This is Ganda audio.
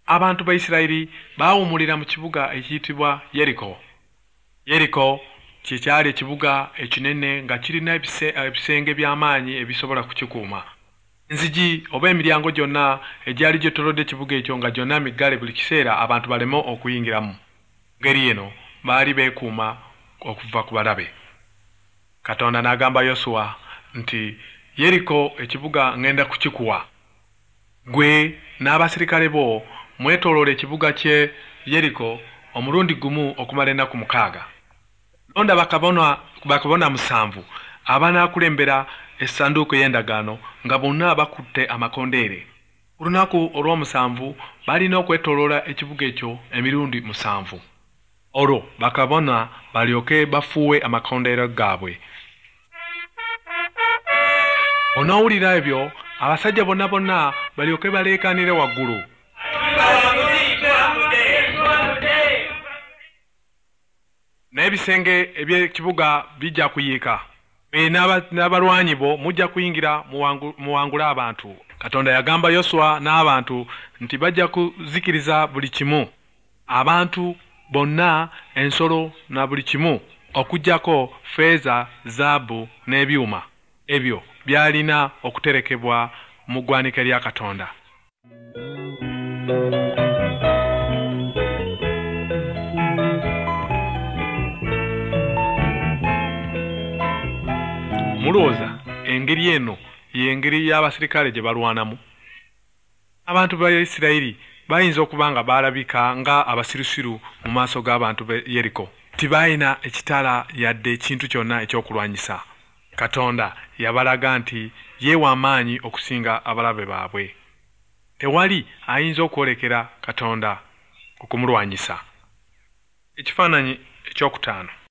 abantu ba Isirayiri baawumulira mu kibuga ekiyitibwa Yeriko. Yeriko kyekyali ekibuga ekinene nga kirina ebisenge by'amaanyi ebisobola kukikuuma. Enzigi oba emiryango gyonna egyali gyetolodde ekibuga ekyo nga gyonna miggale buli kiseera abantu baleme okuyingiramu. Ngeri eno baali beekuuma okuva ku balabe. Katonda n'agamba Yoswa nti Yeriko ekibuga ngenda kukikuwa. Gwe n'abaserikale bo mwetooloola ekibuga kye Yeriko omulundi gumu okumala ennaku 6. Londa bakabona 7 abanaakulembera essanduuko y'endagaano nga bonna bakutte amakondeere. Ku lunaku olw'omusanvu balina okwetooloola ekibuga ekyo emirundi 7. Olwo bakabona balyoke bafuuwe amakondeere gaabwe. Onoowulira ebyo abasajja bonna balyoke baleekaanire waggulu. N'ebisenge eby'ekibuga bijja kuyiika. N'abalwanyi bo mujja kuyingira muwangule abantu. Katonda yagamba Yoswa n'abantu nti bajja kuzikiriza buli kimu. Abantu bonna, ensolo na buli kimu okuggyako feeza, zaabu n'ebyuma. Ebyo byalina okuterekebwa mu ggwanika lya Katonda. Mulowooza engeri eno y'engeri y'abaserikale gye balwanamu? Abantu ba Isirayiri bayinza okuba nga baalabika nga abasirusiru mu maaso g'abantu ba Yeriko. Tibalina ekitala yadde ekintu kyonna ekyokulwanyisa. Katonda yabalaga nti yeewa amaanyi okusinga abalabe baabwe. Tewali ayinza okwolekera Katonda okumulwanyisa. Ekifaananyi ekyokutaano.